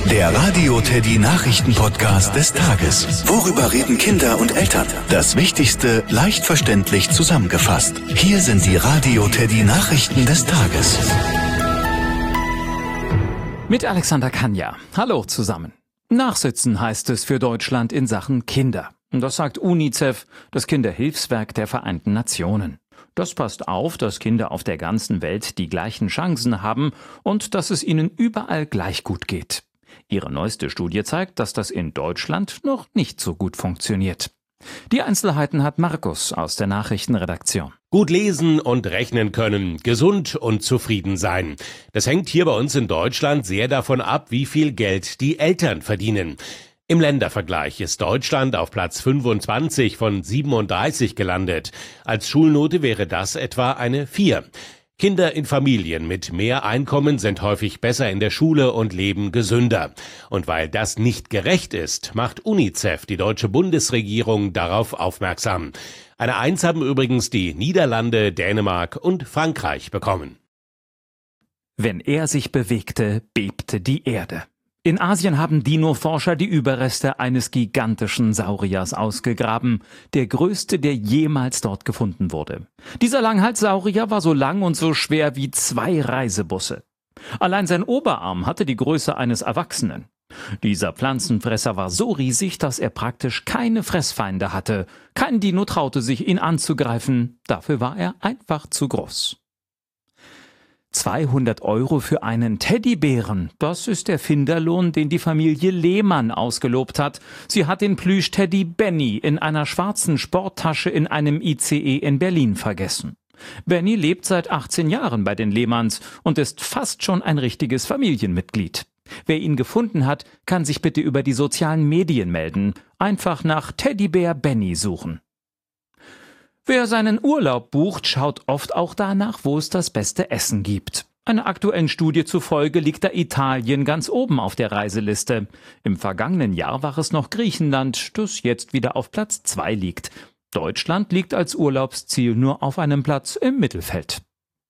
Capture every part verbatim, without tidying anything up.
Der Radio Teddy Nachrichten-Podcast des Tages. Worüber reden Kinder und Eltern? Das Wichtigste leicht verständlich zusammengefasst. Hier sind die Radio Teddy Nachrichten des Tages. Mit Alexander Kanja. Hallo zusammen. Nachsitzen heißt es für Deutschland in Sachen Kinder. Das sagt UNICEF, das Kinderhilfswerk der Vereinten Nationen. Das passt auf, dass Kinder auf der ganzen Welt die gleichen Chancen haben und dass es ihnen überall gleich gut geht. Ihre neueste Studie zeigt, dass das in Deutschland noch nicht so gut funktioniert. Die Einzelheiten hat Markus aus der Nachrichtenredaktion. Gut lesen und rechnen können, gesund und zufrieden sein. Das hängt hier bei uns in Deutschland sehr davon ab, wie viel Geld die Eltern verdienen. Im Ländervergleich ist Deutschland auf Platz fünfundzwanzig von siebenunddreißig gelandet. Als Schulnote wäre das etwa eine vier. Kinder in Familien mit mehr Einkommen sind häufig besser in der Schule und leben gesünder. Und weil das nicht gerecht ist, macht UNICEF, die deutsche Bundesregierung, darauf aufmerksam. Eine Eins haben übrigens die Niederlande, Dänemark und Frankreich bekommen. Wenn er sich bewegte, bebte die Erde. In Asien haben Dino-Forscher die Überreste eines gigantischen Sauriers ausgegraben, der größte, der jemals dort gefunden wurde. Dieser Langhalssaurier war so lang und so schwer wie zwei Reisebusse. Allein sein Oberarm hatte die Größe eines Erwachsenen. Dieser Pflanzenfresser war so riesig, dass er praktisch keine Fressfeinde hatte. Kein Dino traute sich, ihn anzugreifen, dafür war er einfach zu groß. zweihundert Euro für einen Teddybären, das ist der Finderlohn, den die Familie Lehmann ausgelobt hat. Sie hat den Plüsch-Teddy Benny in einer schwarzen Sporttasche in einem I C E in Berlin vergessen. Benny lebt seit achtzehn Jahren bei den Lehmanns und ist fast schon ein richtiges Familienmitglied. Wer ihn gefunden hat, kann sich bitte über die sozialen Medien melden. Einfach nach Teddybär Benny suchen. Wer seinen Urlaub bucht, schaut oft auch danach, wo es das beste Essen gibt. Einer aktuellen Studie zufolge liegt da Italien ganz oben auf der Reiseliste. Im vergangenen Jahr war es noch Griechenland, das jetzt wieder auf Platz zwei liegt. Deutschland liegt als Urlaubsziel nur auf einem Platz im Mittelfeld.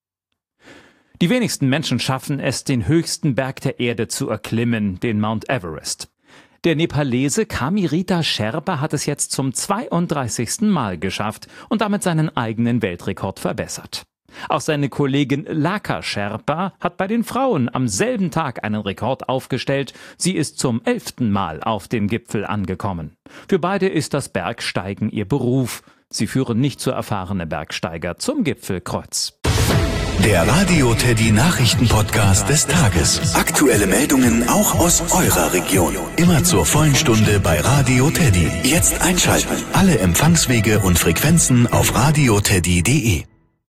Die wenigsten Menschen schaffen es, den höchsten Berg der Erde zu erklimmen, den Mount Everest. Der Nepalese Kamirita Sherpa hat es jetzt zum zweiunddreißigsten Mal geschafft und damit seinen eigenen Weltrekord verbessert. Auch seine Kollegin Laka Sherpa hat bei den Frauen am selben Tag einen Rekord aufgestellt. Sie ist zum elften Mal auf dem Gipfel angekommen. Für beide ist das Bergsteigen ihr Beruf. Sie führen nicht so erfahrene Bergsteiger zum Gipfelkreuz. Der Radio Teddy Nachrichten-Podcast des Tages. Aktuelle Meldungen auch aus eurer Region. Immer zur vollen Stunde bei Radio Teddy. Jetzt einschalten. Alle Empfangswege und Frequenzen auf radioteddy punkt de.